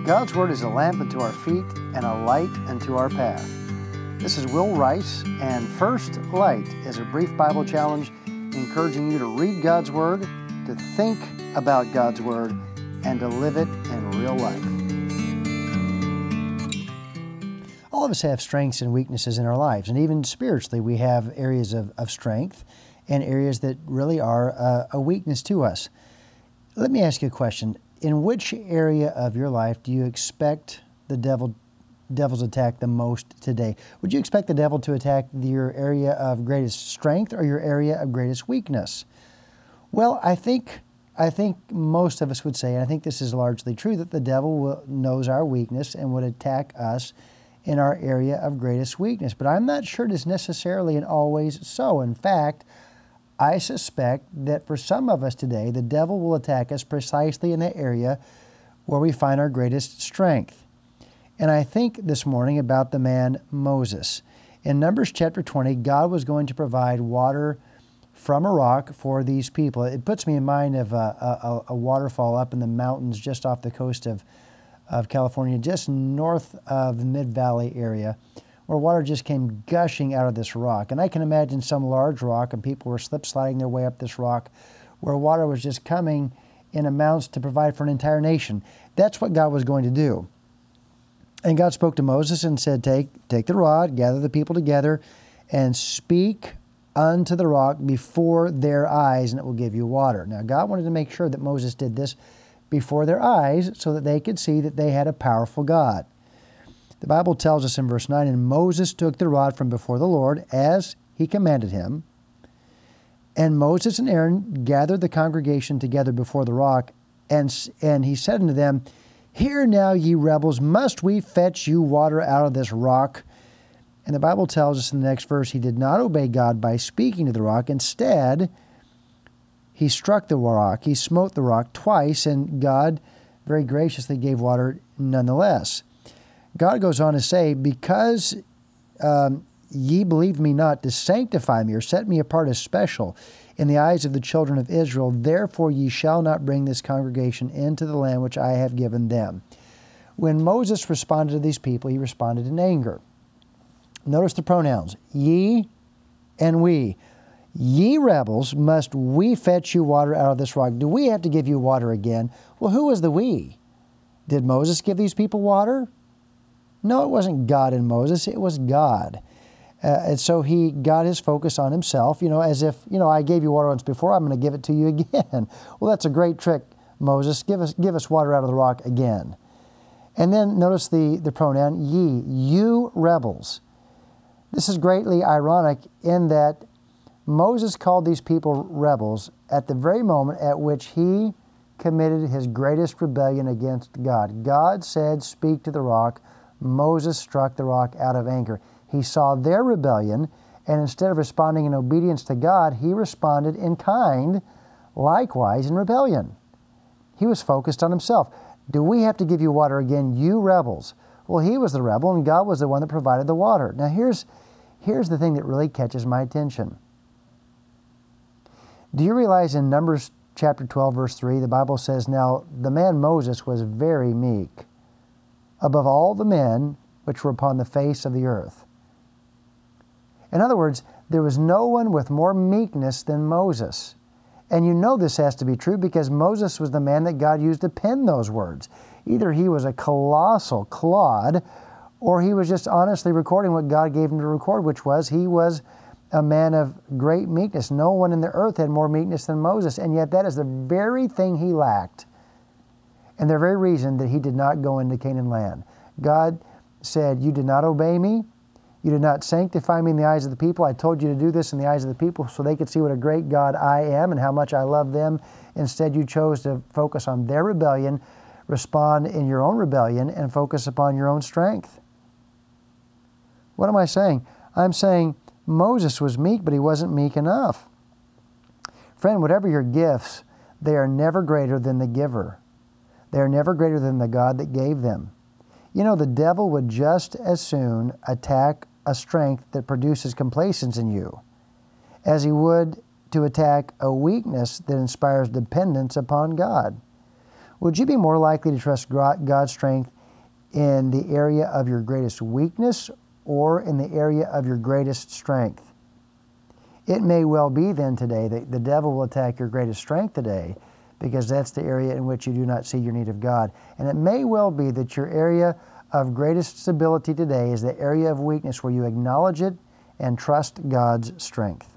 God's Word is a lamp unto our feet and a light unto our path. This is Will Rice, and First Light is a brief Bible challenge encouraging you to read God's Word, to think about God's Word, and to live it in real life. All of us have strengths and weaknesses in our lives, and even spiritually we have areas of strength and areas that really are a weakness to us. Let me ask you a question. In which area of your life do you expect the devil's attack the most today? Would you expect the devil to attack your area of greatest strength or your area of greatest weakness? Well, I think most of us would say, and I think this is largely true, that the devil knows our weakness and would attack us in our area of greatest weakness. But I'm not sure it is necessarily and always so. In fact, I suspect that for some of us today, the devil will attack us precisely in the area where we find our greatest strength. And I think this morning about the man Moses. In Numbers chapter 20, God was going to provide water from a rock for these people. It puts me in mind of a waterfall up in the mountains just off the coast of California, just north of the Mid-Valley area, where water just came gushing out of this rock. And I can imagine some large rock, and people were slip-sliding their way up this rock, where water was just coming in amounts to provide for an entire nation. That's what God was going to do. And God spoke to Moses and said, take the rod, gather the people together, and speak unto the rock before their eyes, and it will give you water. Now, God wanted to make sure that Moses did this before their eyes so that they could see that they had a powerful God. The Bible tells us in verse 9, and Moses took the rod from before the Lord as he commanded him. And Moses and Aaron gathered the congregation together before the rock, and he said unto them, Hear now, ye rebels, must we fetch you water out of this rock? And the Bible tells us in the next verse, he did not obey God by speaking to the rock. Instead, he struck the rock. He smote the rock twice, and God very graciously gave water nonetheless. God goes on to say, because ye believed me not to sanctify me or set me apart as special in the eyes of the children of Israel, therefore ye shall not bring this congregation into the land which I have given them. When Moses responded to these people, he responded in anger. Notice the pronouns, ye and we. Ye rebels, must we fetch you water out of this rock? Do we have to give you water again? Well, who was the we? Did Moses give these people water? No, it wasn't God and Moses, it was God. And so he got his focus on himself, as if, I gave you water once before, I'm going to give it to you again. Well, that's a great trick, Moses. Give us water out of the rock again. And then notice the pronoun ye, you rebels. This is greatly ironic in that Moses called these people rebels at the very moment at which he committed his greatest rebellion against God. God said, speak to the rock. Moses struck the rock out of anger. He saw their rebellion, and instead of responding in obedience to God, he responded in kind, likewise in rebellion. He was focused on himself. Do we have to give you water again, you rebels? Well, he was the rebel, and God was the one that provided the water. Now, here's the thing that really catches my attention. Do you realize in Numbers chapter 12, verse 3, the Bible says, Now the man Moses was very meek, above all the men which were upon the face of the earth. In other words, there was no one with more meekness than Moses. And you know this has to be true because Moses was the man that God used to pen those words. Either he was a colossal clod, or he was just honestly recording what God gave him to record, which was he was a man of great meekness. No one in the earth had more meekness than Moses, and yet that is the very thing he lacked, and the very reason that he did not go into Canaan land. God said, you did not obey me, you did not sanctify me in the eyes of the people. I told you to do this in the eyes of the people so they could see what a great God I am and how much I love them. Instead, you chose to focus on their rebellion, respond in your own rebellion, and focus upon your own strength. What am I saying? I'm saying Moses was meek, but he wasn't meek enough. Friend, whatever your gifts, they are never greater than the giver. They are never greater than the God that gave them. The devil would just as soon attack a strength that produces complacence in you as he would to attack a weakness that inspires dependence upon God. Would you be more likely to trust God's strength in the area of your greatest weakness or in the area of your greatest strength? It may well be then today that the devil will attack your greatest strength today, because that's the area in which you do not see your need of God. And it may well be that your area of greatest stability today is the area of weakness where you acknowledge it and trust God's strength.